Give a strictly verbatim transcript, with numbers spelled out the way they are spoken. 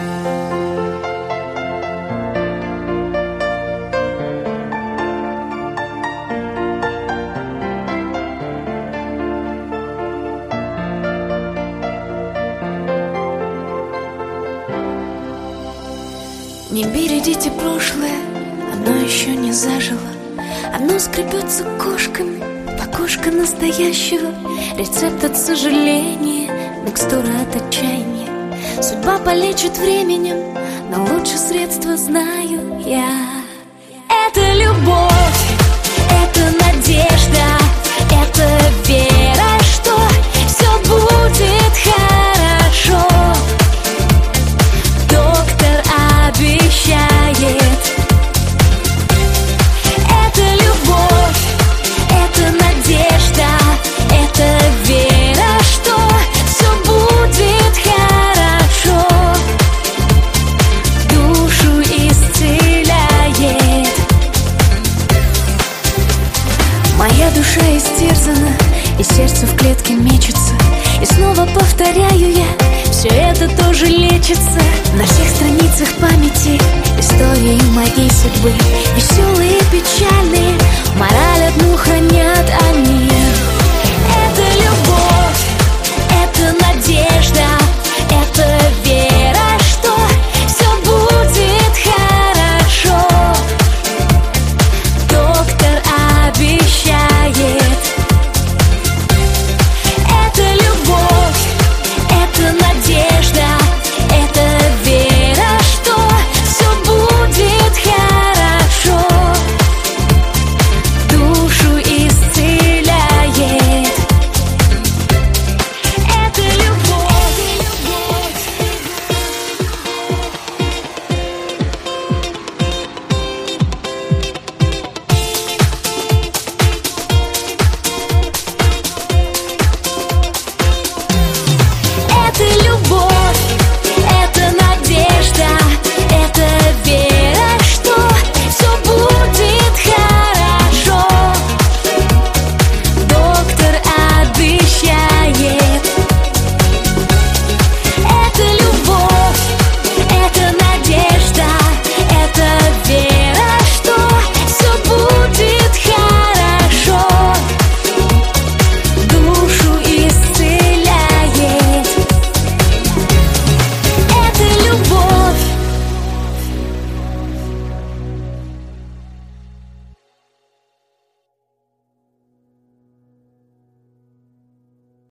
Не бередите прошлое, оно еще не зажило. Оно скребется кошками по кошка настоящего. Рецепт от сожаления, микстура от отчаяния. Судьба полечит временем, но лучше средства знаю я. Это любовь, это надежда, это вера, что все будет хорошо. Доктор обещает. Это любовь, это надежда, это вера, что все будет хорошо. Душу исцеляет. Моя душа истерзана, и сердце в клетке мечется. И снова повторяю я, все это тоже лечится. На всех страницах памяти истории моей судьбы. Веселые, печальные, мораль одну хранят они.